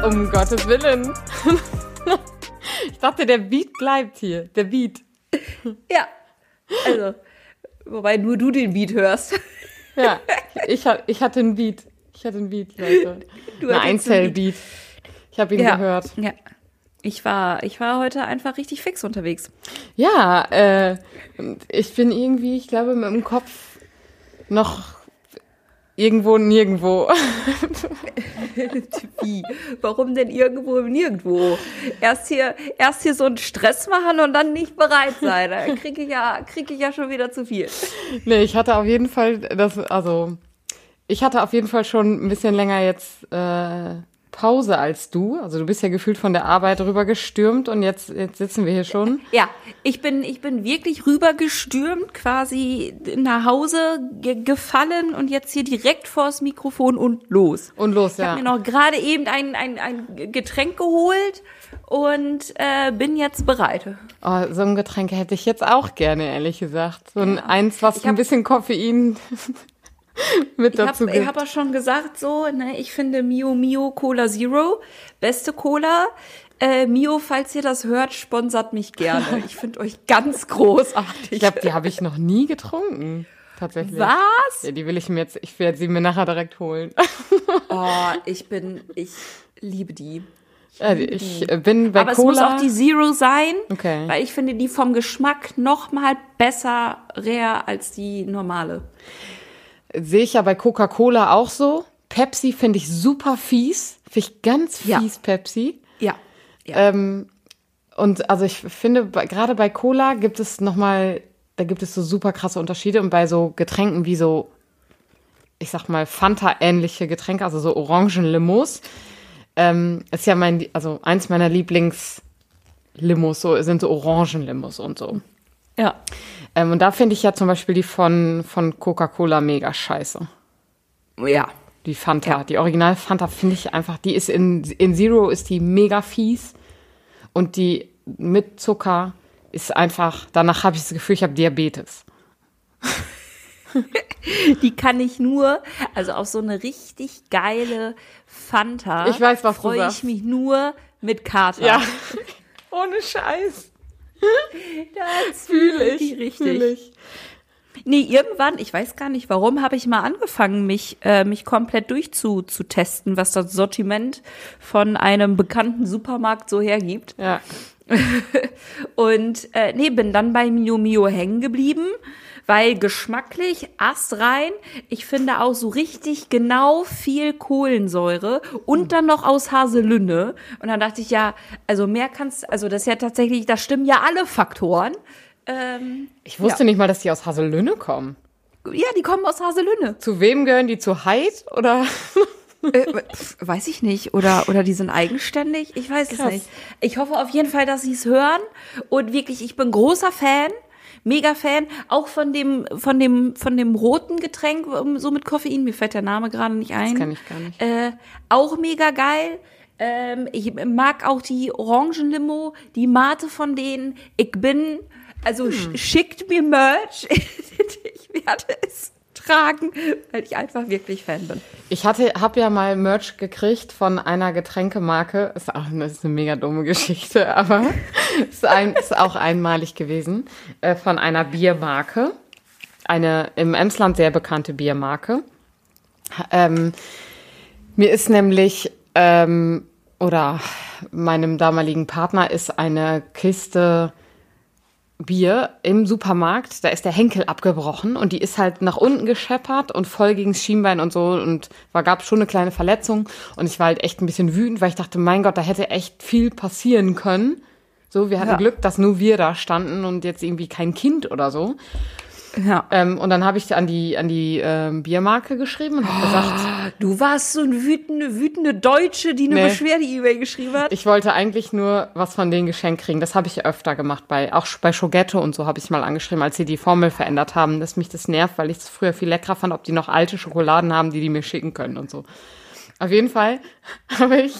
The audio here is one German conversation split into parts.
Um Gottes Willen. Ich dachte, der Beat bleibt hier. Der Beat. Ja, also, wobei nur du den Beat hörst. Ja, ich hatte einen Beat. Leute. Ein Einzelbeat. Ich habe ihn gehört. Ja. Ich war heute einfach richtig fix unterwegs. Ja, ich bin irgendwie, ich glaube, mit dem Kopf noch irgendwo nirgendwo. Wie? Warum denn irgendwo nirgendwo? Erst hier so einen Stress machen und dann nicht bereit sein. Da kriege ich ja schon wieder zu viel. Nee, ich hatte auf jeden Fall schon ein bisschen länger jetzt Pause als du. Also du bist ja gefühlt von der Arbeit rübergestürmt und jetzt sitzen wir hier schon. Ja, ich bin wirklich rübergestürmt, quasi nach Hause gefallen und jetzt hier direkt vors Mikrofon und los. Und los, ja. Ich habe mir noch gerade eben ein Getränk geholt und bin jetzt bereit. Oh, so ein Getränk hätte ich jetzt auch gerne, ehrlich gesagt. So eins, was ein bisschen Koffein mit dazu gibt. Ich habe auch schon gesagt, ich finde Mio Cola Zero, beste Cola. Mio, falls ihr das hört, sponsert mich gerne. Ich finde euch ganz großartig. Ich glaube, die habe ich noch nie getrunken, tatsächlich. Was? Ja, die ich werde sie mir nachher direkt holen. Oh, ich liebe die. Ich bin bei Aber Cola. Es muss auch die Zero sein, okay. Weil ich finde die vom Geschmack noch mal besser als die normale. Sehe ich ja bei Coca-Cola auch so. Pepsi finde ich super fies. Finde ich ganz fies, Pepsi. Ja. Und also ich finde, gerade bei Cola gibt es so super krasse Unterschiede. Und bei so Getränken wie so, ich sag mal, Fanta-ähnliche Getränke, also so Orangenlimos, ist ja eins meiner Lieblingslimos, sind so Orangenlimos und so. Ja. Und da finde ich ja zum Beispiel die von Coca-Cola mega scheiße. Ja. Die Fanta, die Original Fanta finde ich einfach, die ist in Zero ist die mega fies. Und die mit Zucker ist einfach, danach habe ich das Gefühl, ich habe Diabetes. Die kann ich nur, also auf so eine richtig geile Fanta. Ich weiß, was du sagst. Freue ich mich nur mit Kater. Ja, ohne Scheiß. Das fühle ich richtig. Nee, irgendwann, ich weiß gar nicht warum, habe ich mal angefangen, mich komplett durchzutesten, was das Sortiment von einem bekannten Supermarkt so hergibt. Ja. Und bin dann bei Mio hängen geblieben, weil geschmacklich astrein, ich finde auch so richtig genau viel Kohlensäure und dann noch aus Haselünne. Und dann dachte ich, ja, also das ist ja tatsächlich, da stimmen ja alle Faktoren. Ich wusste nicht mal, dass die aus Haselünne kommen. Ja, die kommen aus Haselünne. Zu wem gehören die? Zu Hyde oder? Weiß ich nicht. Oder die sind eigenständig? Ich weiß es nicht. Ich hoffe auf jeden Fall, dass sie es hören. Und wirklich, ich bin großer Fan. Mega Fan, auch von dem roten Getränk, so mit Koffein, mir fällt der Name gerade nicht ein. Das kann ich gar nicht. Auch mega geil. Ich mag auch die Orangenlimo, die Mate von denen. Schickt mir Merch. Ich werde es tragen, weil ich einfach wirklich Fan bin. Ich habe ja mal Merch gekriegt von einer Getränkemarke. Das ist eine mega dumme Geschichte, aber ist auch einmalig gewesen. Von einer Biermarke. Eine im Emsland sehr bekannte Biermarke. Mir ist nämlich, oder meinem damaligen Partner ist eine Kiste Bier im Supermarkt, da ist der Henkel abgebrochen und die ist halt nach unten gescheppert und voll gegen das Schienbein und so und gab schon eine kleine Verletzung und ich war halt echt ein bisschen wütend, weil ich dachte, mein Gott, da hätte echt viel passieren können. So, wir hatten Glück, dass nur wir da standen und jetzt irgendwie kein Kind oder so. Ja. Und dann habe ich an die Biermarke geschrieben und habe gesagt... Du warst so eine wütende Deutsche, die eine Beschwerde-E-Mail geschrieben hat. Ich wollte eigentlich nur was von denen geschenkt kriegen. Das habe ich öfter gemacht. Auch bei Schogetto und so habe ich mal angeschrieben, als sie die Formel verändert haben, dass mich das nervt, weil ich es früher viel leckerer fand, ob die noch alte Schokoladen haben, die mir schicken können und so. Auf jeden Fall habe ich...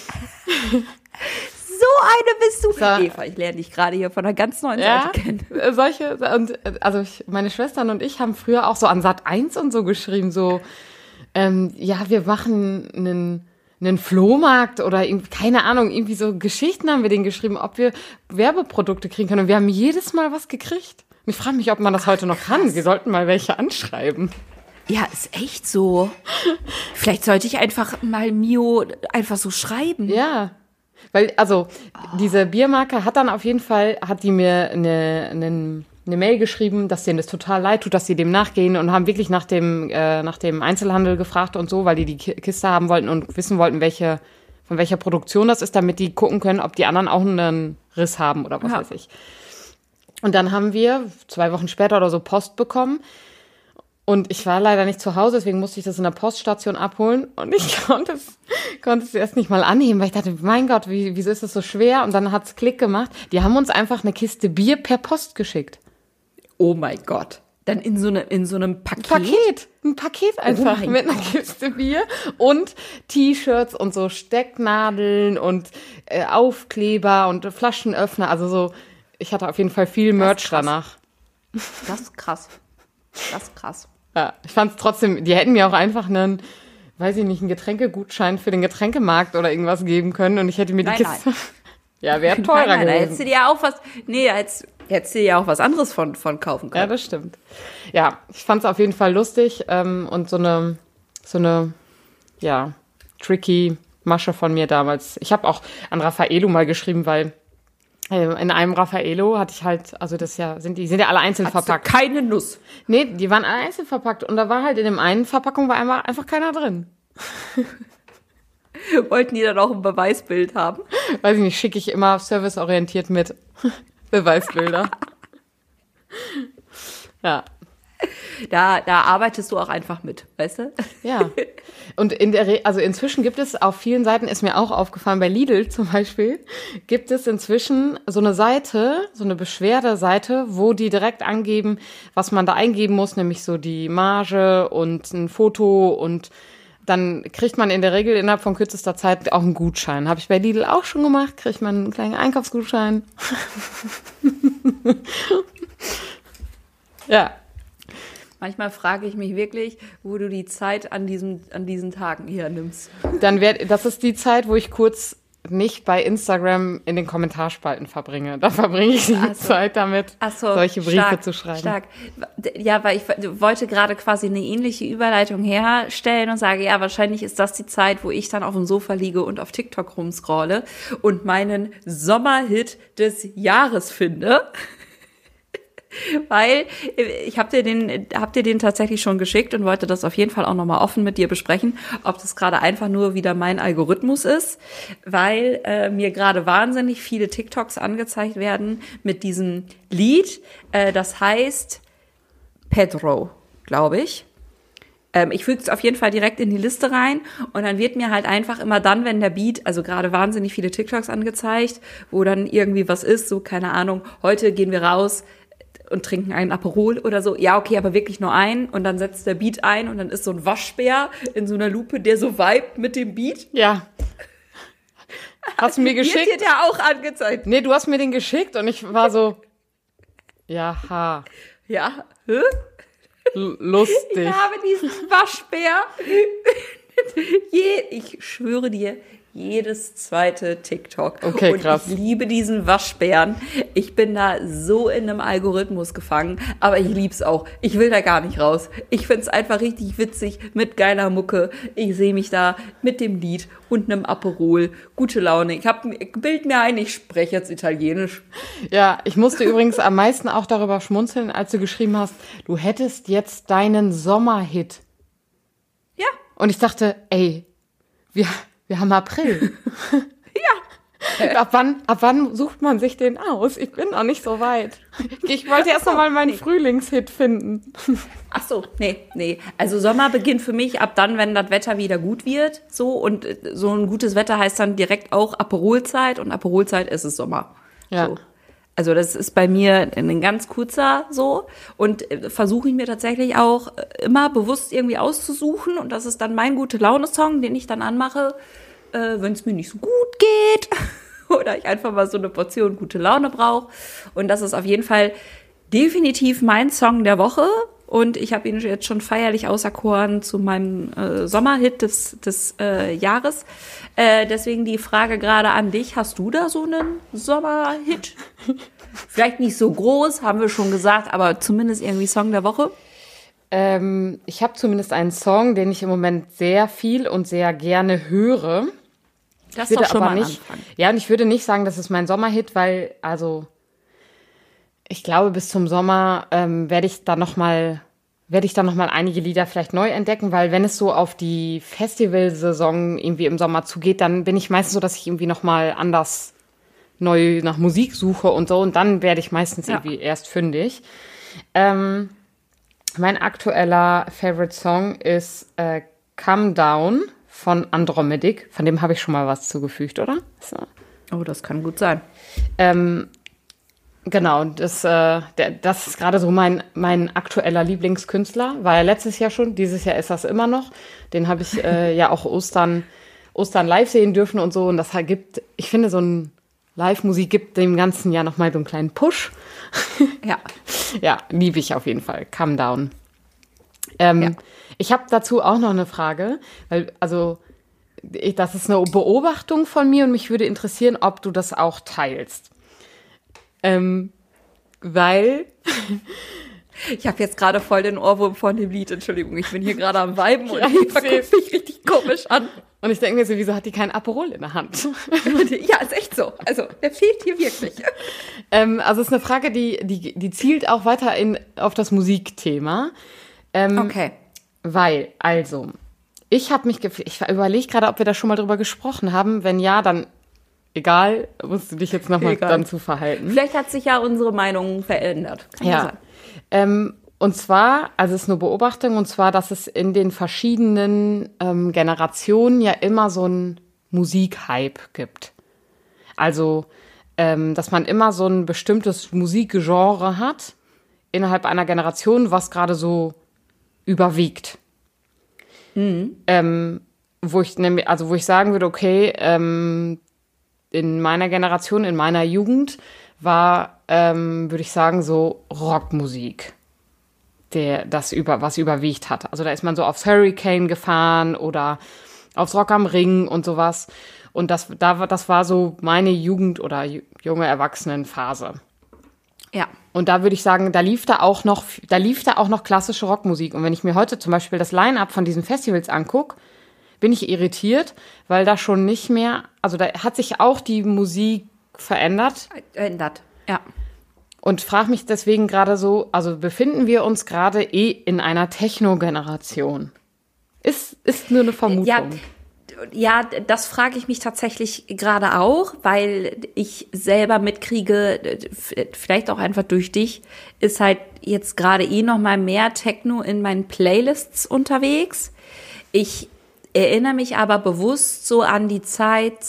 So eine bist du. Eva, ich lerne dich gerade hier von einer ganz neuen Seite kennen. Meine Schwestern und ich haben früher auch so an Sat.1 und so geschrieben, so, wir machen einen Flohmarkt oder keine Ahnung, irgendwie so Geschichten haben wir denen geschrieben, ob wir Werbeprodukte kriegen können. Und wir haben jedes Mal was gekriegt. Und ich frage mich, ob man das heute noch kann. Wir sollten mal welche anschreiben. Ja, ist echt so. Vielleicht sollte ich einfach mal Mio einfach so schreiben. Ja, weil, also, diese Biermarke hat dann auf jeden Fall, hat die mir eine Mail geschrieben, dass denen das total leid tut, dass sie dem nachgehen und haben wirklich nach dem Einzelhandel gefragt und so, weil die Kiste haben wollten und wissen wollten, von welcher Produktion das ist, damit die gucken können, ob die anderen auch einen Riss haben oder was weiß ich. Und dann haben wir 2 Wochen später oder so Post bekommen. Und ich war leider nicht zu Hause, deswegen musste ich das in der Poststation abholen. Und ich konnte es erst nicht mal annehmen, weil ich dachte, mein Gott, wieso ist das so schwer? Und dann hat's Klick gemacht. Die haben uns einfach eine Kiste Bier per Post geschickt. Oh mein Gott. Dann in so einem Paket. Ein Paket einfach mit einer Kiste Bier und T-Shirts und so Stecknadeln und Aufkleber und Flaschenöffner. Also so, ich hatte auf jeden Fall viel Merch danach. Das ist krass. Das ist krass. Ja, ich fand es trotzdem, die hätten mir auch einfach einen, weiß ich nicht, einen Getränkegutschein für den Getränkemarkt oder irgendwas geben können und ich hätte mir die Kiste... Nein. Ja, wäre teurer gewesen. Da hättest du dir auch was... Nee, da hättest du dir ja auch was anderes von kaufen können. Ja, das stimmt. Ja, ich fand es auf jeden Fall lustig und so eine tricky Masche von mir damals. Ich habe auch an Raffaello mal geschrieben, weil in einem Raffaello hatte ich halt, also die sind ja alle einzeln verpackt. Keine Nuss. Nee, die waren alle einzeln verpackt und da war halt in dem einen Verpackung war einfach keiner drin. Wollten die dann auch ein Beweisbild haben? Weiß ich nicht, schicke ich immer serviceorientiert mit Beweisbilder. Ja. Da arbeitest du auch einfach mit, weißt du? Ja. Und also inzwischen gibt es auf vielen Seiten, ist mir auch aufgefallen, bei Lidl zum Beispiel, gibt es inzwischen so eine Seite, so eine Beschwerdeseite, wo die direkt angeben, was man da eingeben muss, nämlich so die Marge und ein Foto und dann kriegt man in der Regel innerhalb von kürzester Zeit auch einen Gutschein. Habe ich bei Lidl auch schon gemacht, kriegt man einen kleinen Einkaufsgutschein. Ja. Manchmal frage ich mich wirklich, wo du die Zeit an diesen Tagen hier nimmst. Das ist die Zeit, wo ich kurz nicht bei Instagram in den Kommentarspalten verbringe. Da verbringe ich die Zeit damit, solche Briefe zu schreiben. Stark. Ja, weil ich wollte gerade quasi eine ähnliche Überleitung herstellen und sage, ja, wahrscheinlich ist das die Zeit, wo ich dann auf dem Sofa liege und auf TikTok rumscrolle und meinen Sommerhit des Jahres finde. Weil ich hab dir den tatsächlich schon geschickt und wollte das auf jeden Fall auch nochmal offen mit dir besprechen, ob das gerade einfach nur wieder mein Algorithmus ist, weil mir gerade wahnsinnig viele TikToks angezeigt werden mit diesem Lied, das heißt Pedro, glaube ich. Ich füge es auf jeden Fall direkt in die Liste rein und dann wird mir halt einfach immer dann, wenn der Beat, also gerade wahnsinnig viele TikToks angezeigt, wo dann irgendwie was ist, so keine Ahnung, heute gehen wir raus und trinken einen Aperol oder so. Ja, okay, aber wirklich nur einen. Und dann setzt der Beat ein und dann ist so ein Waschbär in so einer Lupe, der so vibet mit dem Beat. Ja. Hast du mir geschickt? Wird dir der auch angezeigt? Nee, du hast mir den geschickt und ich war so, jaha. Ja, hä? Lustig. Ich habe diesen Waschbär. Ich schwöre dir, jedes zweite TikTok. Okay, krass. Und ich liebe diesen Waschbären. Ich bin da so in einem Algorithmus gefangen, aber ich lieb's auch. Ich will da gar nicht raus. Ich find's einfach richtig witzig mit geiler Mucke. Ich sehe mich da mit dem Lied und einem Aperol. Gute Laune. Bild mir ein, ich spreche jetzt Italienisch. Ja, ich musste übrigens am meisten auch darüber schmunzeln, als du geschrieben hast, du hättest jetzt deinen Sommerhit. Ja. Und ich dachte, ey, wir haben April. Ja. Ab wann sucht man sich den aus? Ich bin noch nicht so weit. Ich wollte erst noch mal meinen Frühlingshit finden. Ach so, nee. Also Sommer beginnt für mich ab dann, wenn das Wetter wieder gut wird. So, und so ein gutes Wetter heißt dann direkt auch Aperolzeit. Und Aperolzeit ist es Sommer. Ja. So. Also das ist bei mir ein ganz kurzer so. Und versuche ich mir tatsächlich auch immer bewusst irgendwie auszusuchen. Und das ist dann mein Gute-Laune-Song, den ich dann anmache, wenn es mir nicht so gut geht. Oder ich einfach mal so eine Portion gute Laune brauche. Und das ist auf jeden Fall definitiv mein Song der Woche. und ich habe ihn jetzt schon feierlich auserkoren zu meinem Sommerhit des Jahres. Deswegen die Frage gerade an dich. Hast du da so einen Sommerhit? Vielleicht nicht so groß, haben wir schon gesagt, aber zumindest irgendwie Song der Woche. Ich habe zumindest einen Song, den ich im Moment sehr viel und sehr gerne höre. Das ist doch schon mal nicht, ja, und ich würde nicht sagen, das ist mein Sommerhit, weil, also, ich glaube, bis zum Sommer werde ich dann noch mal einige Lieder vielleicht neu entdecken, weil wenn es so auf die Festivalsaison irgendwie im Sommer zugeht, dann bin ich meistens so, dass ich irgendwie noch mal anders neu nach Musik suche und so, und dann werde ich meistens irgendwie erst fündig. Mein aktueller Favorite Song ist Come Down von Andromedic. Von dem habe ich schon mal was zugefügt, oder? So. Oh, das kann gut sein. Genau, das ist gerade so mein aktueller Lieblingskünstler. War ja letztes Jahr schon, dieses Jahr ist das immer noch. Den habe ich ja auch Ostern live sehen dürfen und so. Und das gibt, ich finde, so ein Live-Musik gibt dem ganzen Jahr nochmal so einen kleinen Push. Ja. Ja, liebe ich auf jeden Fall. Calm down. Ich habe dazu auch noch eine Frage, weil, also, das ist eine Beobachtung von mir und mich würde interessieren, ob du das auch teilst. Weil ich habe jetzt gerade voll den Ohrwurm von dem Lied. Entschuldigung, ich bin hier gerade am Viben und die guckt mich richtig komisch an. Und ich denke mir so, wieso hat die kein Aperol in der Hand? Ja, ist echt so. Also, der fehlt hier wirklich. Also, es ist eine Frage, die zielt auch weiter auf das Musikthema. Okay. Weil, also, ich überlege gerade, ob wir da schon mal drüber gesprochen haben. Wenn ja, dann egal, musst du dich jetzt nochmal dann zu verhalten. Vielleicht hat sich ja unsere Meinung verändert. Kann ja sein. Und zwar, also es ist eine Beobachtung, und zwar, dass es in den verschiedenen Generationen ja immer so einen Musikhype gibt. Also, dass man immer so ein bestimmtes Musikgenre hat innerhalb einer Generation, was gerade so überwiegt. Wo ich sagen würde, okay, in meiner Generation, in meiner Jugend war, würde ich sagen, so Rockmusik, was überwiegt hat. Also da ist man so aufs Hurricane gefahren oder aufs Rock am Ring und sowas. Und das war so meine Jugend- oder junge Erwachsenenphase. Ja. Und da würde ich sagen, da lief da auch noch klassische Rockmusik. Und wenn ich mir heute zum Beispiel das Line-Up von diesen Festivals angucke, bin ich irritiert, weil da schon nicht mehr, also da hat sich auch die Musik verändert. Ja. Und frage mich deswegen gerade so, also befinden wir uns gerade in einer Techno-Generation? Ist nur eine Vermutung. Ja, das frage ich mich tatsächlich gerade auch, weil ich selber mitkriege, vielleicht auch einfach durch dich, ist halt jetzt gerade noch mal mehr Techno in meinen Playlists unterwegs. Ich erinnere mich aber bewusst so an die Zeit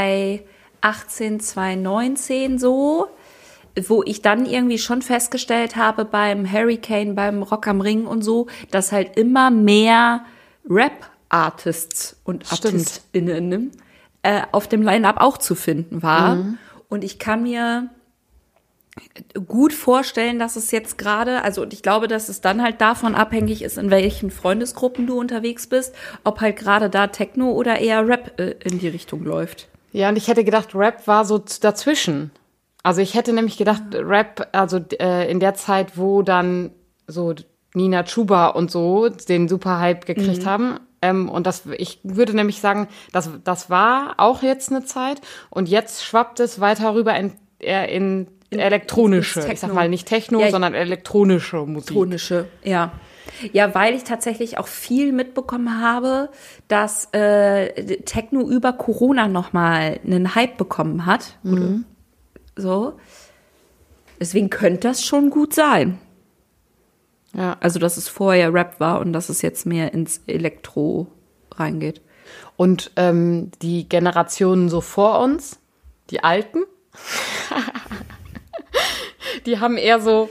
2018, 2019 so, wo ich dann irgendwie schon festgestellt habe beim Hurricane, beim Rock am Ring und so, dass halt immer mehr Rap-Artists und ArtistInnen auf dem Line-Up auch zu finden war. Mhm. Und ich kann mir gut vorstellen, dass es jetzt gerade, also ich glaube, dass es dann halt davon abhängig ist, in welchen Freundesgruppen du unterwegs bist, ob halt gerade da Techno oder eher Rap in die Richtung läuft. Ja, und ich hätte gedacht, Rap war so dazwischen. Also ich hätte nämlich gedacht, Rap, also in der Zeit, wo dann so Nina Chuba und so den super Hype gekriegt haben. Und ich würde nämlich sagen, das war auch jetzt eine Zeit. Und jetzt schwappt es weiter rüber in elektronische, ich sag mal nicht Techno, sondern elektronische Musik. Elektronische, ja. Ja, weil ich tatsächlich auch viel mitbekommen habe, dass Techno über Corona nochmal einen Hype bekommen hat. Mhm. So. Deswegen könnte das schon gut sein. Ja. Also, dass es vorher Rap war und dass es jetzt mehr ins Elektro reingeht. Und die Generationen so vor uns, die Alten, die haben eher so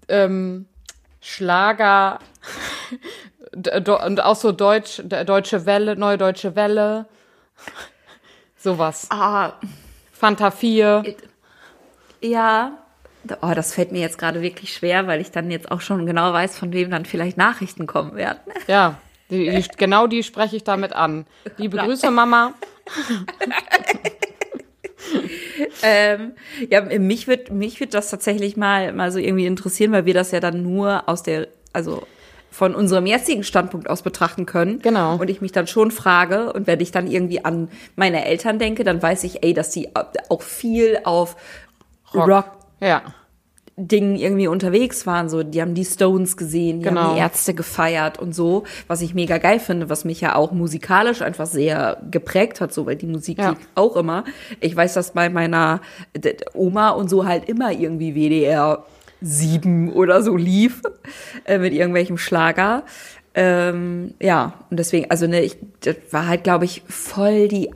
Schlager und auch so Deutsche Welle, Neue Deutsche Welle, sowas. Fanta 4. Ja, Oh, das fällt mir jetzt gerade wirklich schwer, weil ich dann jetzt auch schon genau weiß, von wem dann vielleicht Nachrichten kommen werden. Ja, genau die spreche ich damit an. Liebe Grüße, Mama. Ja, mich wird das tatsächlich mal so irgendwie interessieren, weil wir das ja dann nur also von unserem jetzigen Standpunkt aus betrachten können. Genau. Und ich mich dann schon frage, und wenn ich dann irgendwie an meine Eltern denke, dann weiß ich, dass die auch viel auf Rock ja. Dingen irgendwie unterwegs waren, so, die haben die Stones gesehen, die haben die Ärzte gefeiert und so, was ich mega geil finde, was mich ja auch musikalisch einfach sehr geprägt hat, so, weil die Musik liegt auch immer. Ich weiß, dass bei meiner Oma und so halt immer irgendwie WDR 7 oder so lief, mit irgendwelchem Schlager. Ja, und deswegen, also, ne, das war halt, glaube ich, voll die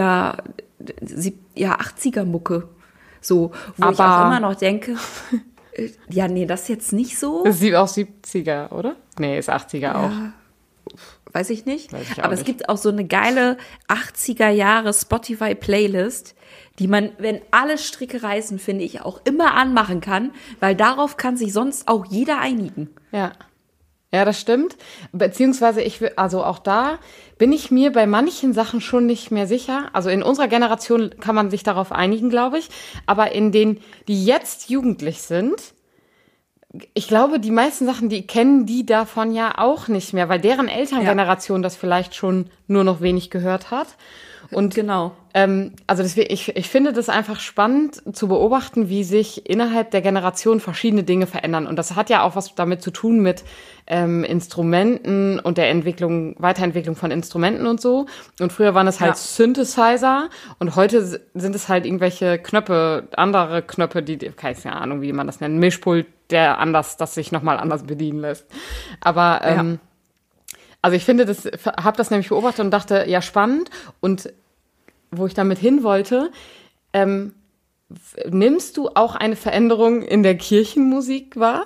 80er-Mucke. So, wo ich auch immer noch denke, ja, nee, das ist jetzt nicht so. Das ist auch 70er, oder? Nee, ist 80er auch. Weiß ich nicht. Weiß ich auch Aber nicht. Es gibt auch so eine geile 80er Jahre Spotify-Playlist, die man, wenn alle Stricke reißen, finde ich, auch immer anmachen kann, weil darauf kann sich sonst auch jeder einigen. Ja. Ja, das stimmt. Beziehungsweise also auch da bin ich mir bei manchen Sachen schon nicht mehr sicher. Also in unserer Generation kann man sich darauf einigen, glaube ich. Aber in denen, die jetzt jugendlich sind, ich glaube, die meisten Sachen, die kennen die davon ja auch nicht mehr, weil deren Elterngeneration das vielleicht schon nur noch wenig gehört hat. Und genau. Also deswegen, ich finde das einfach spannend zu beobachten, wie sich innerhalb der Generation verschiedene Dinge verändern. Und das hat ja auch was damit zu tun mit Instrumenten und der Weiterentwicklung von Instrumenten und so. Und früher waren es halt Synthesizer und heute sind es halt irgendwelche Knöpfe, andere Knöpfe, keine Ahnung, wie man das nennt, Mischpult, das sich nochmal anders bedienen lässt. Aber also ich finde, habe das nämlich beobachtet und dachte, ja, spannend. Und wo ich damit hin wollte, nimmst du auch eine Veränderung in der Kirchenmusik wahr?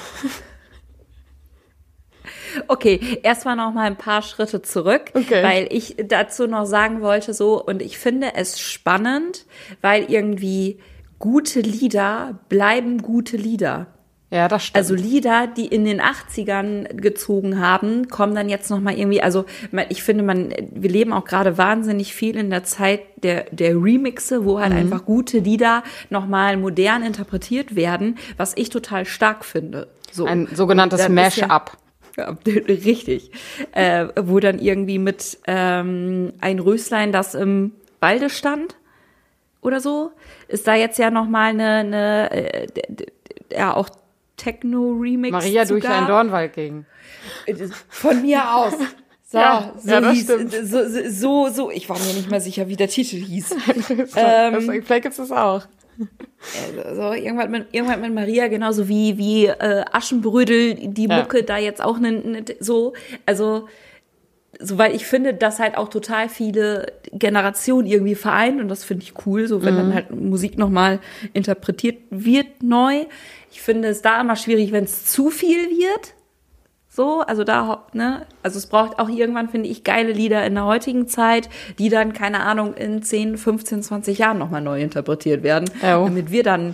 Okay, erstmal noch mal ein paar Schritte zurück, weil ich dazu noch sagen wollte, so, und ich finde es spannend, weil irgendwie gute Lieder bleiben gute Lieder. Ja, das stimmt. Also Lieder, die in den 80ern gezogen haben, kommen dann jetzt noch mal irgendwie, also ich finde, wir leben auch gerade wahnsinnig viel in der Zeit der Remixe, wo halt einfach gute Lieder noch mal modern interpretiert werden, was ich total stark finde. So. Ein sogenanntes Mash-up. Ja, richtig. Wo dann irgendwie mit ein Röslein, das im Walde stand oder so, ist da jetzt ja noch mal eine auch Techno-Remix. Maria durch einen Dornwald ging. Von mir aus. So, ja, das stimmt. So, ich war mir nicht mehr sicher, wie der Titel hieß. Vielleicht gibt es das auch. So, irgendwann mit Maria, genauso wie Aschenbrödel, die Mucke da jetzt auch so, also, so, weil ich finde, dass halt auch total viele Generationen irgendwie vereint und das finde ich cool, so wenn dann halt Musik nochmal interpretiert wird neu. Ich finde es da immer schwierig, wenn es zu viel wird. So, also also es braucht auch irgendwann, finde ich, geile Lieder in der heutigen Zeit, die dann, keine Ahnung, in 10, 15, 20 Jahren nochmal neu interpretiert werden, damit wir dann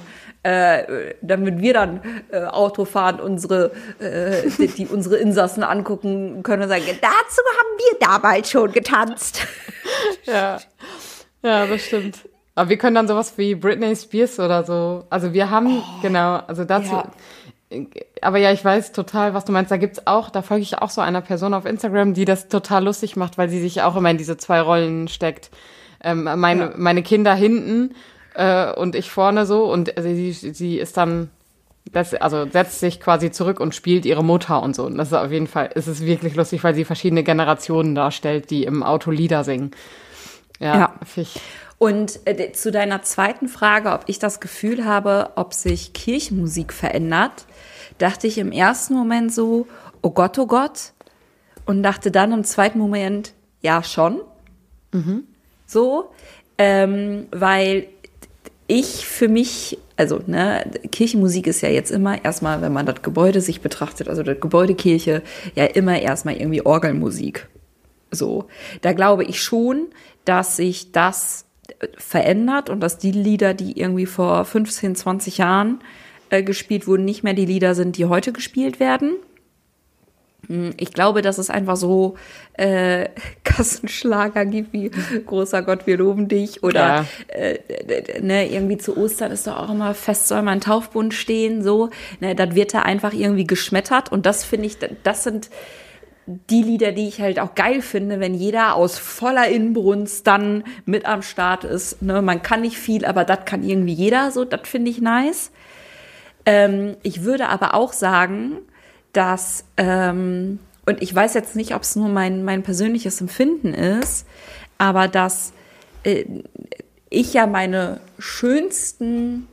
Auto fahren, unsere Insassen angucken können und sagen, dazu haben wir damals schon getanzt. Ja, das stimmt. Aber wir können dann sowas wie Britney Spears oder so. Also wir haben, also dazu. Ja. Aber ja, ich weiß total, was du meinst. Da folge ich auch so einer Person auf Instagram, die das total lustig macht, weil sie sich auch immer in diese zwei Rollen steckt. Meine Kinder hinten und ich vorne so. Und sie ist dann, setzt sich quasi zurück und spielt ihre Mutter und so. Und das ist auf jeden Fall, es ist wirklich lustig, weil sie verschiedene Generationen darstellt, die im Auto Lieder singen. Ja. Und zu deiner zweiten Frage, ob ich das Gefühl habe, ob sich Kirchenmusik verändert, dachte ich im ersten Moment so, oh Gott, und dachte dann im zweiten Moment, ja, schon. So, weil ich für mich, also Kirchenmusik ist ja jetzt immer erstmal, wenn man das Gebäude sich betrachtet, also das Gebäudekirche, ja immer erstmal irgendwie Orgelmusik. So, da glaube ich schon, dass sich das verändert und dass die Lieder, die irgendwie vor 15, 20 Jahren gespielt wurden, nicht mehr die Lieder sind, die heute gespielt werden. Ich glaube, dass es einfach so Kassenschlager gibt wie Großer Gott, wir loben dich. Oder irgendwie zu Ostern ist doch auch immer fest, soll mein Taufbund stehen. So, ne, das wird da einfach irgendwie geschmettert. Und das finde ich, das sind die Lieder, die ich halt auch geil finde, wenn jeder aus voller Inbrunst dann mit am Start ist. Ne? Man kann nicht viel, aber das kann irgendwie jeder. So, das finde ich nice. Ich würde aber auch sagen, dass, und ich weiß jetzt nicht, ob es nur mein persönliches Empfinden ist, aber dass ich ja meine schönsten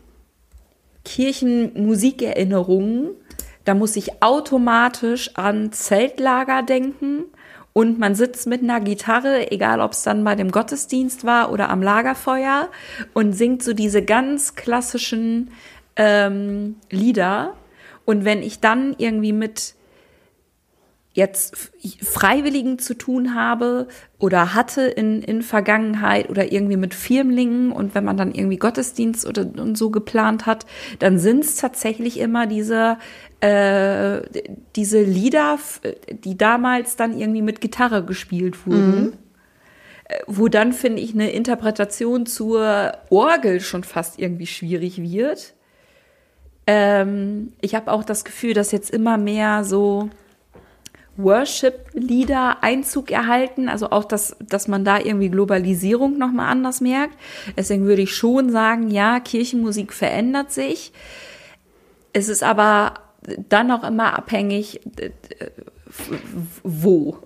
Kirchenmusikerinnerungen, da muss ich automatisch an Zeltlager denken und man sitzt mit einer Gitarre, egal ob es dann bei dem Gottesdienst war oder am Lagerfeuer und singt so diese ganz klassischen Lieder. Und wenn ich dann irgendwie mit jetzt Freiwilligen zu tun habe oder hatte in Vergangenheit oder irgendwie mit Firmlingen und wenn man dann irgendwie Gottesdienst und so geplant hat, dann sind es tatsächlich immer diese Lieder, die damals dann irgendwie mit Gitarre gespielt wurden. Wo dann, finde ich, eine Interpretation zur Orgel schon fast irgendwie schwierig wird. Ich habe auch das Gefühl, dass jetzt immer mehr so Worship-Lieder Einzug erhalten, also auch, dass man da irgendwie Globalisierung nochmal anders merkt. Deswegen würde ich schon sagen, ja, Kirchenmusik verändert sich. Es ist aber dann auch immer abhängig, wo.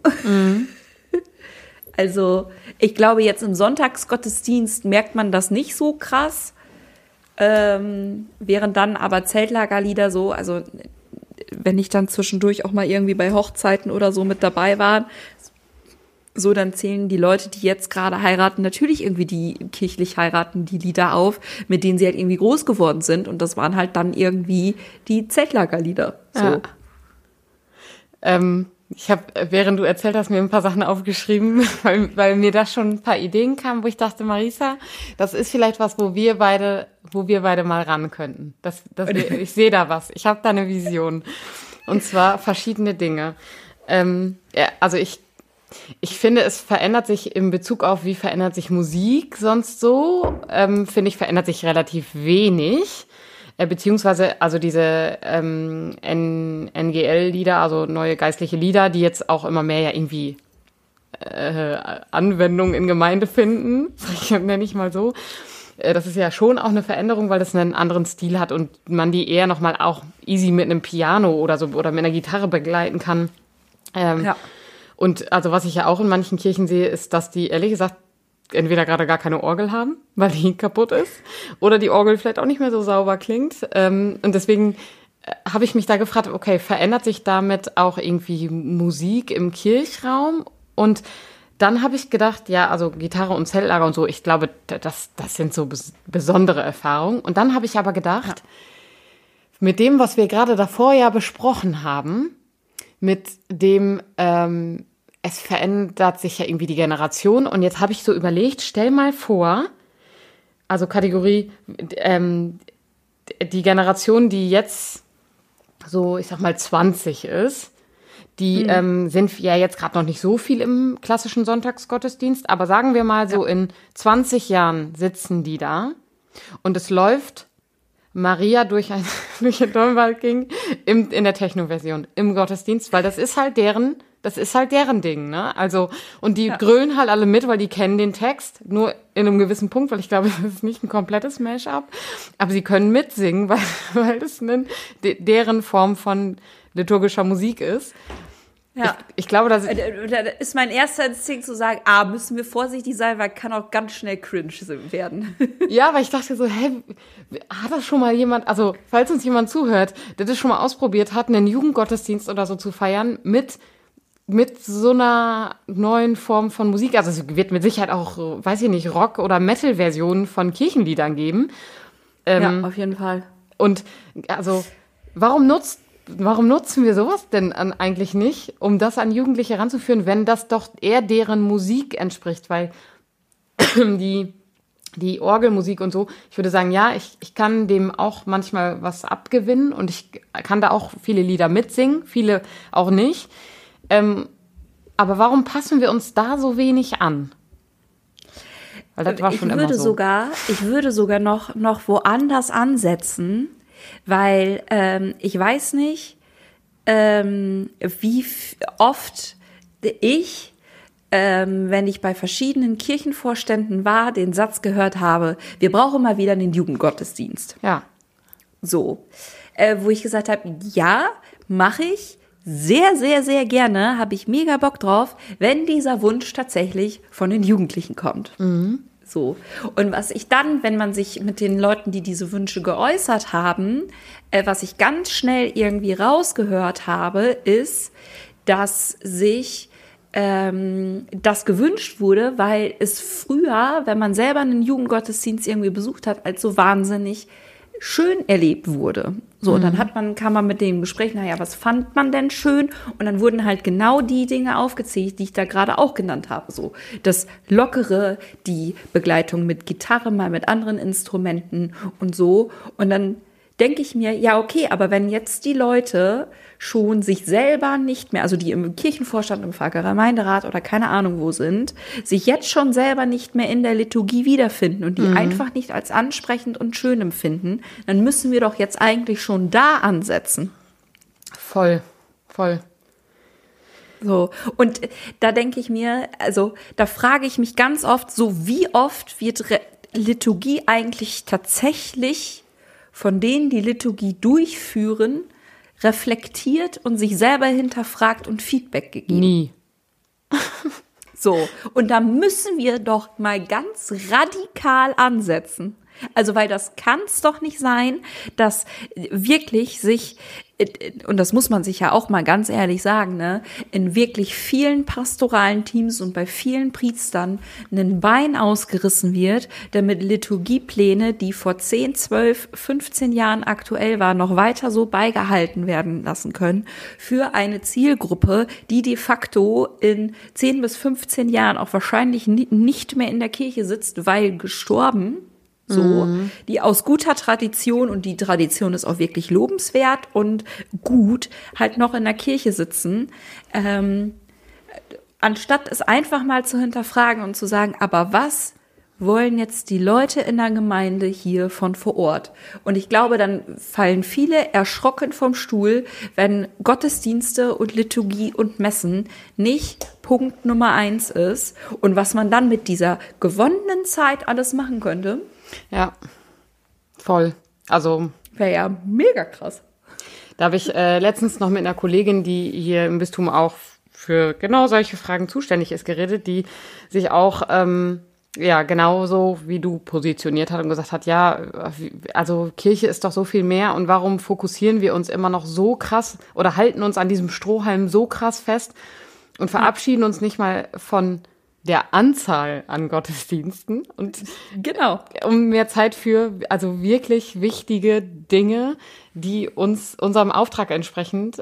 Also ich glaube, jetzt im Sonntagsgottesdienst merkt man das nicht so krass. Während dann aber Zeltlagerlieder so, also wenn ich dann zwischendurch auch mal irgendwie bei Hochzeiten oder so mit dabei war, so dann zählen die Leute, die jetzt gerade heiraten, natürlich irgendwie die kirchlich heiraten, die Lieder auf, mit denen sie halt irgendwie groß geworden sind und das waren halt dann irgendwie die Zeltlagerlieder. So. Ja. Ich habe, während du erzählt hast, mir ein paar Sachen aufgeschrieben, weil mir da schon ein paar Ideen kamen, wo ich dachte, Marisa, das ist vielleicht was, wo wir beide mal ran könnten. Ich sehe da was. Ich habe da eine Vision. Und zwar verschiedene Dinge. Also ich finde, es verändert sich in Bezug auf, wie verändert sich Musik sonst so, finde ich, verändert sich relativ wenig. Beziehungsweise also diese NGL-Lieder, also neue geistliche Lieder, die jetzt auch immer mehr ja irgendwie Anwendung in Gemeinde finden, nenne ich mal so. Das ist ja schon auch eine Veränderung, weil das einen anderen Stil hat und man die eher nochmal auch easy mit einem Piano oder so oder mit einer Gitarre begleiten kann. Ja. Und also was ich ja auch in manchen Kirchen sehe, ist, dass die ehrlich gesagt entweder gerade gar keine Orgel haben, weil die kaputt ist, oder die Orgel vielleicht auch nicht mehr so sauber klingt. Und deswegen habe ich mich da gefragt, okay, verändert sich damit auch irgendwie Musik im Kirchraum? Und dann habe ich gedacht, ja, also Gitarre und Zeltlager und so, ich glaube, das sind so besondere Erfahrungen. Und dann habe ich aber gedacht, mit dem, was wir gerade davor ja besprochen haben, mit dem es verändert sich ja irgendwie die Generation. Und jetzt habe ich so überlegt, stell mal vor, also Kategorie, die Generation, die jetzt so, ich sag mal 20 ist, die sind ja jetzt gerade noch nicht so viel im klassischen Sonntagsgottesdienst, aber sagen wir mal so in 20 Jahren sitzen die da und es läuft Maria durch ein Dornwald ging in der Techno-Version im Gottesdienst, weil das ist halt deren Ding, ne? Also, und die grölen halt alle mit, weil die kennen den Text, nur in einem gewissen Punkt, weil ich glaube, das ist nicht ein komplettes Mash-up, aber sie können mitsingen, weil das deren Form von liturgischer Musik ist. Ja. Ich glaube, da ist mein erster Instinkt zu sagen, müssen wir vorsichtig sein, weil kann auch ganz schnell cringe werden. Ja, weil ich dachte so, hat das schon mal jemand, also falls uns jemand zuhört, der das schon mal ausprobiert hat, einen Jugendgottesdienst oder so zu feiern mit so einer neuen Form von Musik, also es wird mit Sicherheit auch, weiß ich nicht, Rock- oder Metal-Versionen von Kirchenliedern geben. Ja, auf jeden Fall. Und also, warum nutzen wir sowas denn eigentlich nicht, um das an Jugendliche ranzuführen, wenn das doch eher deren Musik entspricht? Weil die die Orgelmusik und so, ich würde sagen, ja, ich kann dem auch manchmal was abgewinnen und ich kann da auch viele Lieder mitsingen, viele auch nicht. Aber warum passen wir uns da so wenig an? Weil das war schon immer so. Ich würde sogar noch woanders ansetzen, weil ich weiß nicht, wie oft ich, wenn ich bei verschiedenen Kirchenvorständen war, den Satz gehört habe, wir brauchen mal wieder einen Jugendgottesdienst. Ja. So, wo ich gesagt habe, ja, mache ich sehr, sehr, sehr gerne, habe ich mega Bock drauf, wenn dieser Wunsch tatsächlich von den Jugendlichen kommt. So. Und was ich dann, wenn man sich mit den Leuten, die diese Wünsche geäußert haben, was ich ganz schnell irgendwie rausgehört habe, ist, dass sich das gewünscht wurde, weil es früher, wenn man selber einen Jugendgottesdienst irgendwie besucht hat, als so wahnsinnig schön erlebt wurde. So, und dann kann man mit denen besprechen, naja, was fand man denn schön? Und dann wurden halt genau die Dinge aufgezählt, die ich da gerade auch genannt habe. So, das Lockere, die Begleitung mit Gitarre, mal mit anderen Instrumenten und so. Und dann denke ich mir, ja, okay, aber wenn jetzt die Leute schon sich selber nicht mehr, also die im Kirchenvorstand, im Pfarrgemeinderat oder keine Ahnung wo sind, sich jetzt schon selber nicht mehr in der Liturgie wiederfinden und die einfach nicht als ansprechend und schön empfinden, dann müssen wir doch jetzt eigentlich schon da ansetzen. Voll. So, und da denke ich mir, also da frage ich mich ganz oft so, wie oft wird Liturgie eigentlich tatsächlich von denen, die Liturgie durchführen, reflektiert und sich selber hinterfragt und Feedback gegeben? Nie. So, und da müssen wir doch mal ganz radikal ansetzen. Also, weil das kann es doch nicht sein, dass wirklich sich, und das muss man sich ja auch mal ganz ehrlich sagen, ne, in wirklich vielen pastoralen Teams und bei vielen Priestern ein Bein ausgerissen wird, damit Liturgiepläne, die vor 10, 12, 15 Jahren aktuell waren, noch weiter so beigehalten werden lassen können für eine Zielgruppe, die de facto in 10 bis 15 Jahren auch wahrscheinlich nicht mehr in der Kirche sitzt, weil gestorben. So, die aus guter Tradition, und die Tradition ist auch wirklich lobenswert und gut, halt noch in der Kirche sitzen, anstatt es einfach mal zu hinterfragen und zu sagen, aber was wollen jetzt die Leute in der Gemeinde hier von vor Ort? Und ich glaube, dann fallen viele erschrocken vom Stuhl, wenn Gottesdienste und Liturgie und Messen nicht Punkt Nummer 1 ist und was man dann mit dieser gewonnenen Zeit alles machen könnte. Ja, voll. Also wäre ja mega krass. Da habe ich letztens noch mit einer Kollegin, die hier im Bistum auch für genau solche Fragen zuständig ist, geredet, die sich auch genauso wie du positioniert hat und gesagt hat, ja, also Kirche ist doch so viel mehr und warum fokussieren wir uns immer noch so krass oder halten uns an diesem Strohhalm so krass fest und verabschieden uns nicht mal von der Anzahl an Gottesdiensten und genau, um mehr Zeit für also wirklich wichtige Dinge, die unserem Auftrag entsprechend,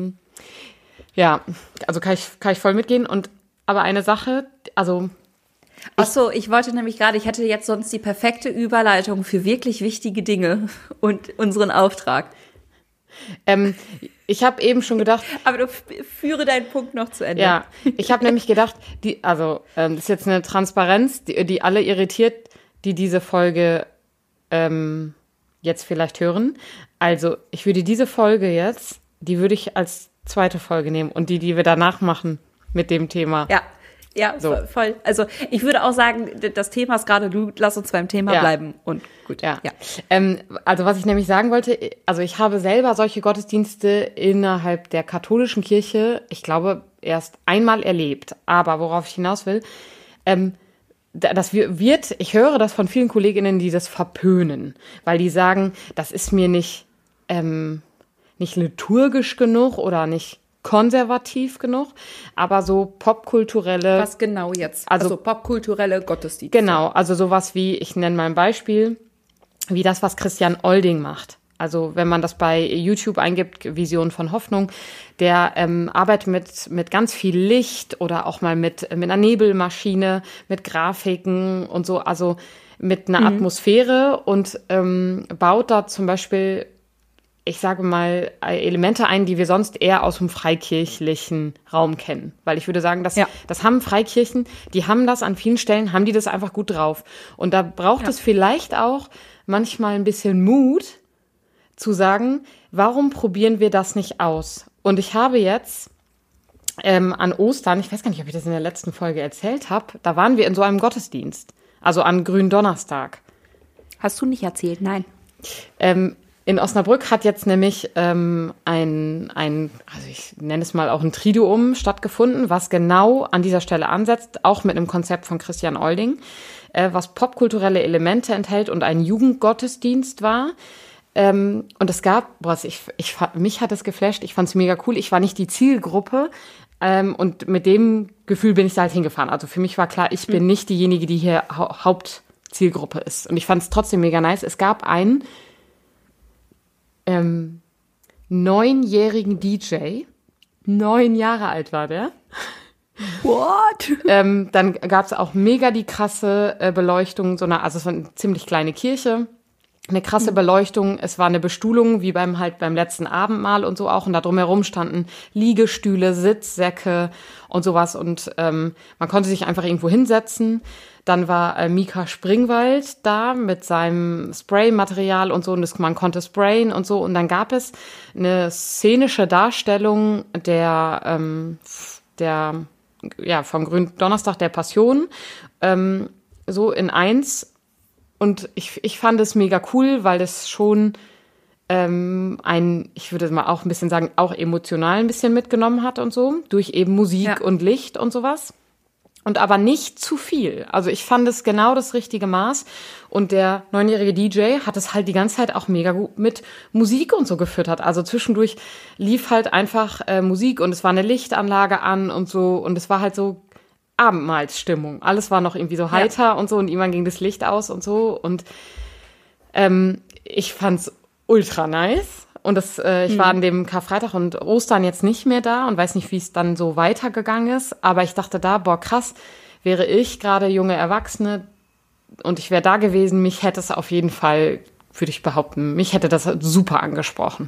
also kann ich voll mitgehen. Und aber eine Sache, also ach so, ich wollte nämlich gerade, ich hätte jetzt sonst die perfekte Überleitung für wirklich wichtige Dinge und unseren Auftrag. Ich habe eben schon gedacht... Aber du führe deinen Punkt noch zu Ende. Ja, ich habe nämlich gedacht, das ist jetzt eine Transparenz, die alle irritiert, die diese Folge jetzt vielleicht hören. Also ich würde diese Folge jetzt, die würde ich als zweite Folge nehmen und die wir danach machen mit dem Thema. Ja, so. Voll. Also ich würde auch sagen, das Thema ist gerade du, lass uns beim Thema bleiben und gut. Ja. Also was ich nämlich sagen wollte, also ich habe selber solche Gottesdienste innerhalb der katholischen Kirche, ich glaube, erst einmal erlebt. Aber worauf ich hinaus will, ich höre das von vielen Kolleginnen, die das verpönen, weil die sagen, das ist mir nicht liturgisch genug oder nicht konservativ genug, aber so popkulturelle... Was genau jetzt? Also popkulturelle Gottesdienste. Genau, also sowas wie, ich nenne mal ein Beispiel, wie das, was Christian Olding macht. Also wenn man das bei YouTube eingibt, Vision von Hoffnung, der arbeitet mit ganz viel Licht oder auch mal mit einer Nebelmaschine, mit Grafiken und so, also mit einer Atmosphäre und baut da zum Beispiel, ich sage mal, Elemente ein, die wir sonst eher aus dem freikirchlichen Raum kennen. Weil ich würde sagen, das haben Freikirchen, die haben das an vielen Stellen, haben die das einfach gut drauf. Und da braucht es vielleicht auch manchmal ein bisschen Mut, zu sagen, warum probieren wir das nicht aus? Und ich habe jetzt an Ostern, ich weiß gar nicht, ob ich das in der letzten Folge erzählt habe, da waren wir in so einem Gottesdienst, also an Gründonnerstag. Hast du nicht erzählt? Nein. In Osnabrück hat jetzt nämlich also ich nenne es mal auch ein Triduum stattgefunden, was genau an dieser Stelle ansetzt, auch mit einem Konzept von Christian Olding, was popkulturelle Elemente enthält und ein Jugendgottesdienst war. Und es gab, mich hat es geflasht, ich fand es mega cool, ich war nicht die Zielgruppe und mit dem Gefühl bin ich da halt hingefahren. Also für mich war klar, ich bin nicht diejenige, die hier Hauptzielgruppe ist. Und ich fand es trotzdem mega nice. Es gab einen 9-jährigen DJ, 9 Jahre alt war der. What? Dann gab es auch mega die krasse Beleuchtung, also es war eine ziemlich kleine Kirche, eine krasse Beleuchtung, es war eine Bestuhlung, wie beim letzten Abendmahl und so auch, und da drumherum standen Liegestühle, Sitzsäcke und sowas, und man konnte sich einfach irgendwo hinsetzen. Dann war Mika Springwald da mit seinem Spraymaterial und so, und man konnte sprayen und so. Und dann gab es eine szenische Darstellung vom Gründonnerstag der Passion, so in 1. Und ich fand es mega cool, weil das schon ich würde mal auch ein bisschen sagen, auch emotional ein bisschen mitgenommen hat und so, durch eben Musik und Licht und sowas. Und aber nicht zu viel. Also ich fand es genau das richtige Maß. Und der 9-jährige DJ hat es halt die ganze Zeit auch mega gut mit Musik und so gefüttert. Also zwischendurch lief halt einfach Musik und es war eine Lichtanlage an und so. Und es war halt so Abendmahlsstimmung. Alles war noch irgendwie so heiter und so. Und irgendwann ging das Licht aus und so. Und ich fand's ultra nice. Und ich war an dem Karfreitag und Ostern jetzt nicht mehr da und weiß nicht, wie es dann so weitergegangen ist. Aber ich dachte krass, wäre ich gerade junge Erwachsene und ich wäre da gewesen, mich hätte es auf jeden Fall, würde ich behaupten, mich hätte das super angesprochen.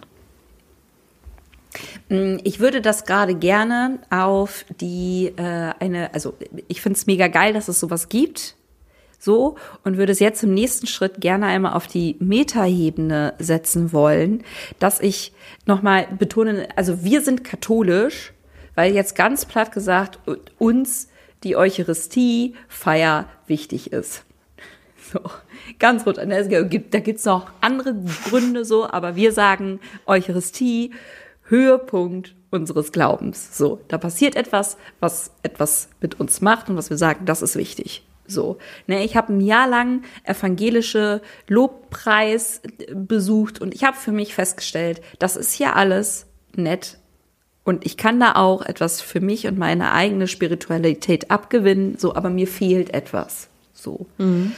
Ich würde das gerade gerne auf ich finde es mega geil, dass es sowas gibt. So, und würde es jetzt im nächsten Schritt gerne einmal auf die Metaebene setzen wollen, dass ich nochmal betone, also wir sind katholisch, weil jetzt ganz platt gesagt uns die Eucharistiefeier wichtig ist. So, ganz rund. Da gibt's noch andere Gründe so, aber wir sagen Eucharistie, Höhepunkt unseres Glaubens. So, da passiert etwas, was etwas mit uns macht und was wir sagen, das ist wichtig. So, ne, ich habe ein Jahr lang evangelische Lobpreis besucht und ich habe für mich festgestellt, das ist hier alles nett und ich kann da auch etwas für mich und meine eigene Spiritualität abgewinnen, so, aber mir fehlt etwas. So. Und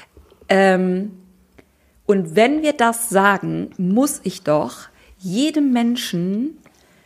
wenn wir das sagen, muss ich doch jedem Menschen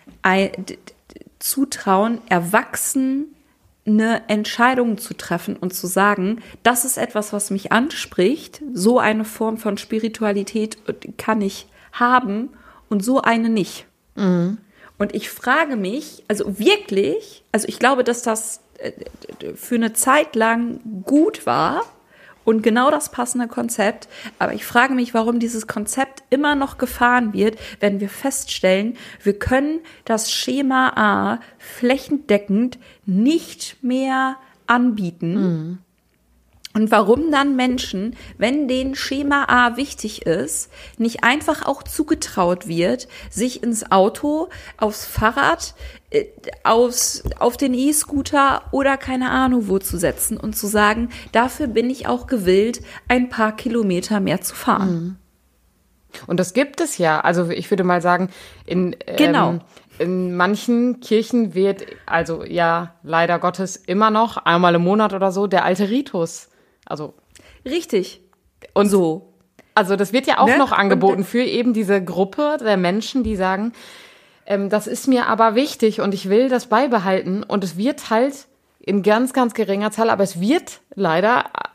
zutrauen, erwachsen eine Entscheidung zu treffen und zu sagen, das ist etwas, was mich anspricht, so eine Form von Spiritualität kann ich haben und so eine nicht. Mhm. Und ich frage mich, also wirklich, also ich glaube, dass das für eine Zeit lang gut war und genau das passende Konzept, aber ich frage mich, warum dieses Konzept immer noch gefahren wird, wenn wir feststellen, wir können das Schema A flächendeckend nicht mehr anbieten. Mhm. Und warum dann Menschen, wenn denen Schema A wichtig ist, nicht einfach auch zugetraut wird, sich ins Auto, aufs Fahrrad, auf den E-Scooter oder keine Ahnung wo zu setzen und zu sagen, dafür bin ich auch gewillt, ein paar Kilometer mehr zu fahren. Und das gibt es ja. Also ich würde mal sagen, in manchen Kirchen wird, also ja, leider Gottes immer noch einmal im Monat oder so, der alte Ritus. Also richtig. Und so. Also das wird ja auch noch angeboten für eben diese Gruppe der Menschen, die sagen, das ist mir aber wichtig und ich will das beibehalten. Und es wird halt in ganz, ganz geringer Zahl, aber es wird leider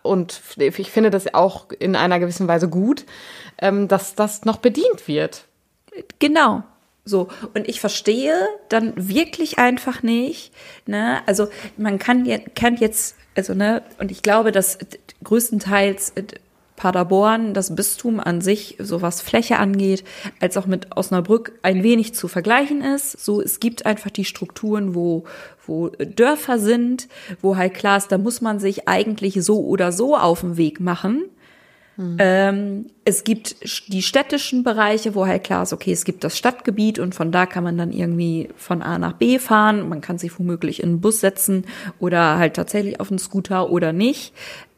und ich finde das auch in einer gewissen Weise gut, dass das noch bedient wird. Genau. So, und ich verstehe dann wirklich einfach nicht, ne, also man kann jetzt, also, ne, und ich glaube, dass größtenteils Paderborn, das Bistum an sich, so was Fläche angeht, als auch mit Osnabrück ein wenig zu vergleichen ist. So, es gibt einfach die Strukturen, wo Dörfer sind, wo halt klar ist, da muss man sich eigentlich so oder so auf den Weg machen. Es gibt die städtischen Bereiche, wo halt klar ist, okay, es gibt das Stadtgebiet und von da kann man dann irgendwie von A nach B fahren. Man kann sich womöglich in einen Bus setzen oder halt tatsächlich auf einen Scooter oder nicht.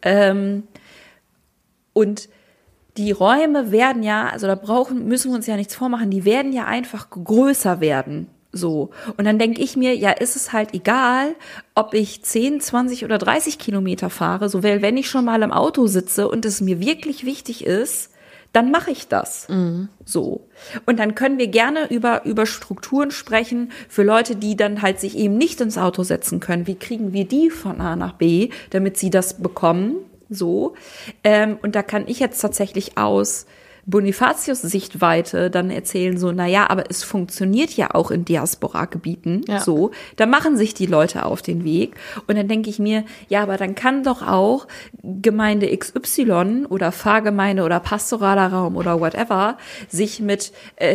Und die Räume werden ja, also müssen wir uns ja nichts vormachen, die werden ja einfach größer werden. So. Und dann denke ich mir, ja, ist es halt egal, ob ich 10, 20 oder 30 Kilometer fahre, so, weil wenn ich schon mal im Auto sitze und es mir wirklich wichtig ist, dann mache ich das. So. Und dann können wir gerne über Strukturen sprechen für Leute, die dann halt sich eben nicht ins Auto setzen können. Wie kriegen wir die von A nach B, damit sie das bekommen? So. Und da kann ich jetzt tatsächlich aus Bonifatius Sichtweite dann erzählen, so, naja, aber es funktioniert ja auch in Diaspora-Gebieten, so, da machen sich die Leute auf den Weg und dann denke ich mir, ja, aber dann kann doch auch Gemeinde XY oder Pfarrgemeinde oder pastoraler Raum oder whatever sich mit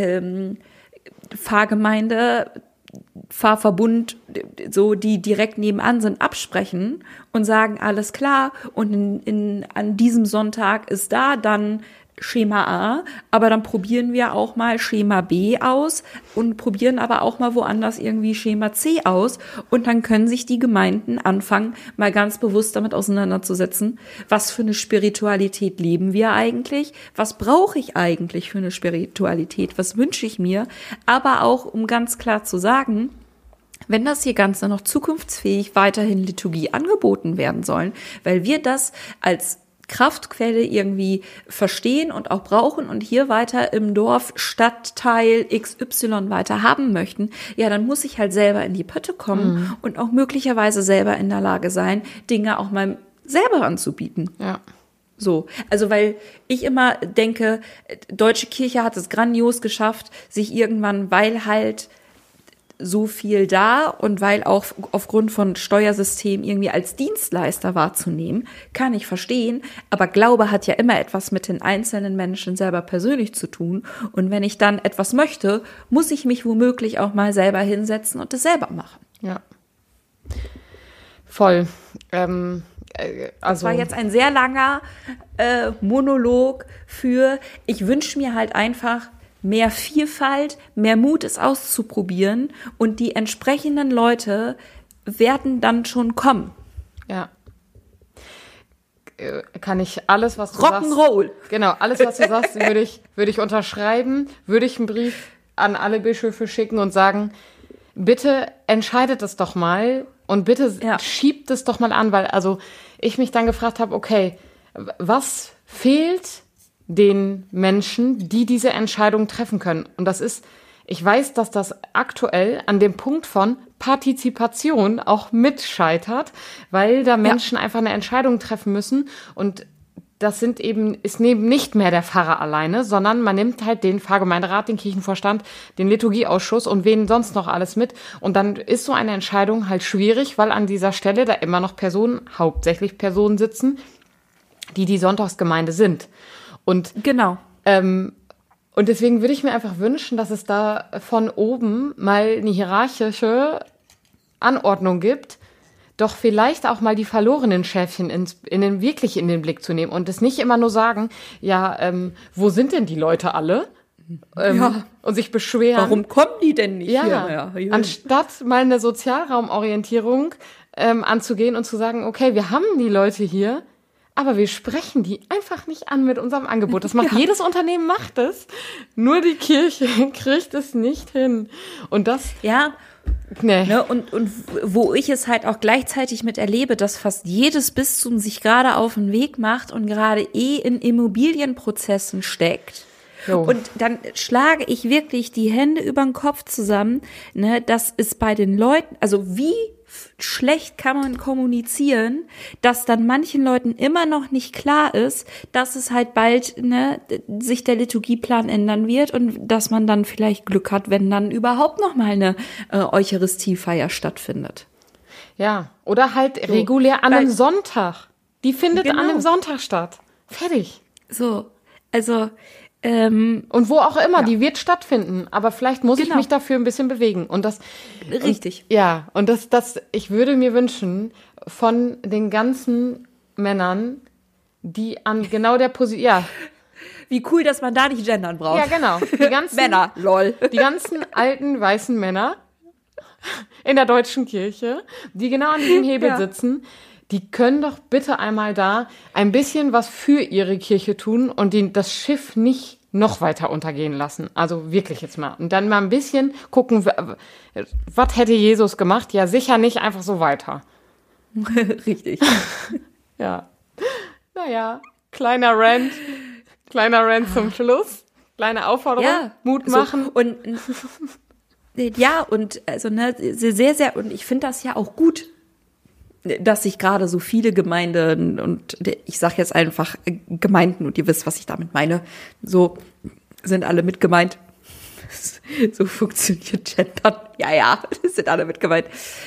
Pfarrgemeinde, Pfarrverbund, so, die direkt nebenan sind, absprechen und sagen, alles klar, und an diesem Sonntag ist da dann Schema A, aber dann probieren wir auch mal Schema B aus und probieren aber auch mal woanders irgendwie Schema C aus und dann können sich die Gemeinden anfangen, mal ganz bewusst damit auseinanderzusetzen, was für eine Spiritualität leben wir eigentlich, was brauche ich eigentlich für eine Spiritualität, was wünsche ich mir, aber auch, um ganz klar zu sagen, wenn das hier Ganze noch zukunftsfähig weiterhin Liturgie angeboten werden sollen, weil wir das als Kraftquelle irgendwie verstehen und auch brauchen und hier weiter im Dorf Stadtteil XY weiter haben möchten, ja, dann muss ich halt selber in die Pötte kommen und auch möglicherweise selber in der Lage sein, Dinge auch mal selber anzubieten. Ja. So, also weil ich immer denke, Deutsche Kirche hat es grandios geschafft, sich irgendwann, weil halt so viel da und weil auch aufgrund von Steuersystem irgendwie als Dienstleister wahrzunehmen, kann ich verstehen, aber Glaube hat ja immer etwas mit den einzelnen Menschen selber persönlich zu tun und wenn ich dann etwas möchte, muss ich mich womöglich auch mal selber hinsetzen und es selber machen. Ja. Voll. Das war jetzt ein sehr langer Monolog für, ich wünsche mir halt einfach mehr Vielfalt, mehr Mut, es auszuprobieren und die entsprechenden Leute werden dann schon kommen. Ja. Kann ich alles, was du Rock'n'Roll. sagst. Genau, alles, was du sagst, würde ich unterschreiben, würde ich einen Brief an alle Bischöfe schicken und sagen, bitte entscheidet es doch mal und bitte schiebt es doch mal an, weil also ich mich dann gefragt habe, okay, was fehlt den Menschen, die diese Entscheidung treffen können. Und das ist, ich weiß, dass das aktuell an dem Punkt von Partizipation auch mitscheitert, weil da Menschen einfach eine Entscheidung treffen müssen und ist eben nicht mehr der Pfarrer alleine, sondern man nimmt halt den Pfarrgemeinderat, den Kirchenvorstand, den Liturgieausschuss und wen sonst noch alles mit. Und dann ist so eine Entscheidung halt schwierig, weil an dieser Stelle da immer noch hauptsächlich Personen sitzen, die Sonntagsgemeinde sind. Und genau. Und deswegen würde ich mir einfach wünschen, dass es da von oben mal eine hierarchische Anordnung gibt, doch vielleicht auch mal die verlorenen Schäfchen wirklich in den Blick zu nehmen und es nicht immer nur sagen, wo sind denn die Leute alle? Und sich beschweren. Warum kommen die denn nicht hierher? Anstatt mal eine Sozialraumorientierung anzugehen und zu sagen, okay, wir haben die Leute hier, aber wir sprechen die einfach nicht an mit unserem Angebot. Das macht jedes Unternehmen, macht es. Nur die Kirche kriegt es nicht hin. Und das... Ja, nee. Ne, und wo ich es halt auch gleichzeitig mit erlebe, dass fast jedes Bistum sich gerade auf den Weg macht und gerade in Immobilienprozessen steckt. Jo. Und dann schlage ich wirklich die Hände über den Kopf zusammen, ne, dass es bei den Leuten, also wie schlecht kann man kommunizieren, dass dann manchen Leuten immer noch nicht klar ist, dass es halt bald sich der Liturgieplan ändern wird und dass man dann vielleicht Glück hat, wenn dann überhaupt noch mal eine Eucharistiefeier stattfindet. Ja, oder halt regulär an einem Sonntag. Die findet an einem Sonntag statt. Fertig. So, also und wo auch immer, die wird stattfinden. Aber vielleicht muss ich mich dafür ein bisschen bewegen. Und das richtig. Und ich würde mir wünschen, von den ganzen Männern, die an genau der Position, ja. Wie cool, dass man da nicht gendern braucht. Ja, genau. Die ganzen Männer, lol. Die ganzen alten weißen Männer in der deutschen Kirche, die genau an diesem Hebel sitzen, die können doch bitte einmal da ein bisschen was für ihre Kirche tun und das Schiff nicht noch weiter untergehen lassen. Also wirklich jetzt mal. Und dann mal ein bisschen gucken, was hätte Jesus gemacht? Ja, sicher nicht einfach so weiter. Richtig. Ja. Naja, kleiner Rant zum Schluss. Kleine Aufforderung, Mut machen. So, und also sehr, sehr, und ich finde das ja auch gut, dass sich gerade so viele Gemeinden und ich sage jetzt einfach Gemeinden und ihr wisst, was ich damit meine, so sind alle mit gemeint. So funktioniert Gendern. Ja, sind alle mit gemeint.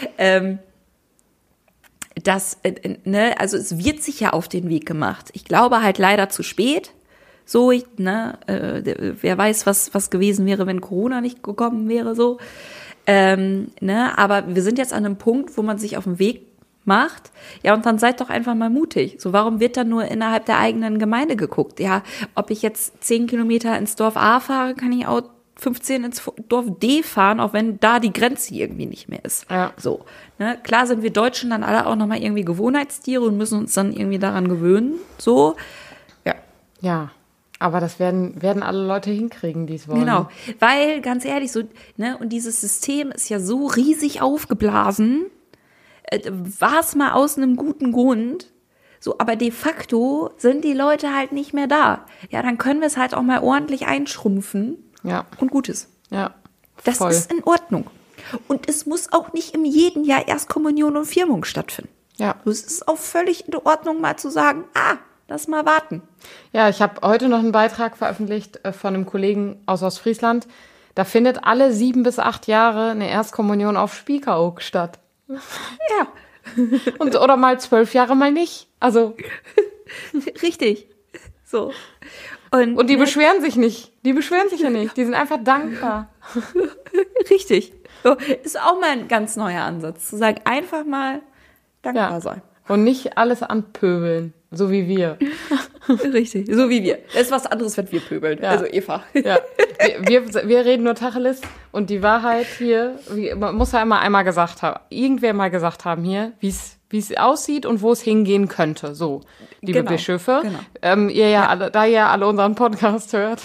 Also es wird sich ja auf den Weg gemacht. Ich glaube halt leider zu spät. So, wer weiß, was gewesen wäre, wenn Corona nicht gekommen wäre, so. Aber wir sind jetzt an einem Punkt, wo man sich auf den Weg macht. Ja, und dann seid doch einfach mal mutig. So, warum wird dann nur innerhalb der eigenen Gemeinde geguckt? Ja, ob ich jetzt 10 Kilometer ins Dorf A fahre, kann ich auch 15 ins Dorf D fahren, auch wenn da die Grenze irgendwie nicht mehr ist. Ja. So, klar sind wir Deutschen dann alle auch nochmal irgendwie Gewohnheitstiere und müssen uns dann irgendwie daran gewöhnen. So, ja. Aber das werden alle Leute hinkriegen, die es wollen. Genau, weil, ganz ehrlich, so, und dieses System ist ja so riesig aufgeblasen, war es mal aus einem guten Grund, so, aber de facto sind die Leute halt nicht mehr da. Ja, dann können wir es halt auch mal ordentlich einschrumpfen. Ja. Und gut ist. Ja, das ist in Ordnung. Und es muss auch nicht im jeden Jahr Erstkommunion und Firmung stattfinden. Ja. Es ist auch völlig in Ordnung, mal zu sagen, lass mal warten. Ja, ich habe heute noch einen Beitrag veröffentlicht von einem Kollegen aus Ostfriesland. Da findet alle 7 bis 8 Jahre eine Erstkommunion auf Spiekeroog statt. Ja. Oder mal 12 Jahre mal nicht. Also. Richtig. So. Und die beschweren sich nicht. Die beschweren sich ja nicht. Die sind einfach dankbar. Richtig. So, ist auch mal ein ganz neuer Ansatz. Zu sagen, einfach mal dankbar sein. Und nicht alles anpöbeln. So wie wir. Richtig, so wie wir. Das ist was anderes, wenn wir pöbeln. Ja. Also Eva. Ja. Wir reden nur Tacheles und die Wahrheit hier, man muss ja immer einmal gesagt haben, irgendwer mal gesagt haben hier, wie es aussieht und wo es hingehen könnte. So, liebe Bischöfe. Genau. Ihr da ihr alle unseren Podcast hört.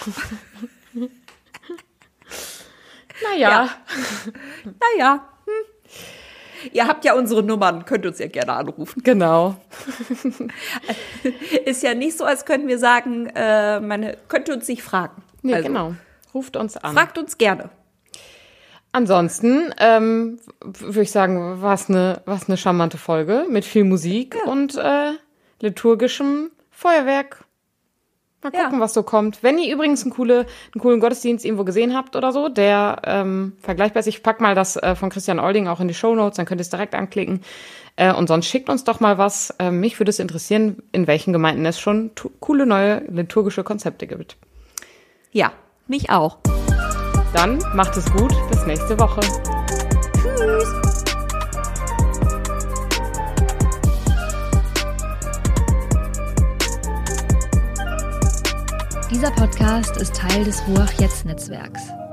Naja. Ihr habt ja unsere Nummern, könnt uns ja gerne anrufen. Genau. Ist ja nicht so, als könnten wir sagen, könnt ihr uns nicht fragen. Nee, also, genau. Ruft uns an. Fragt uns gerne. Ansonsten würde ich sagen, war es eine charmante Folge mit viel Musik und liturgischem Feuerwerk. Mal gucken, was so kommt. Wenn ihr übrigens einen coolen Gottesdienst irgendwo gesehen habt oder so, der vergleichbar ist, ich pack mal das von Christian Olding auch in die Shownotes, dann könnt ihr es direkt anklicken. Und sonst schickt uns doch mal was. Mich würde es interessieren, in welchen Gemeinden es schon coole neue liturgische Konzepte gibt. Ja, mich auch. Dann macht es gut. Bis nächste Woche. Tschüss. Dieser Podcast ist Teil des Ruach-Jetzt-Netzwerks.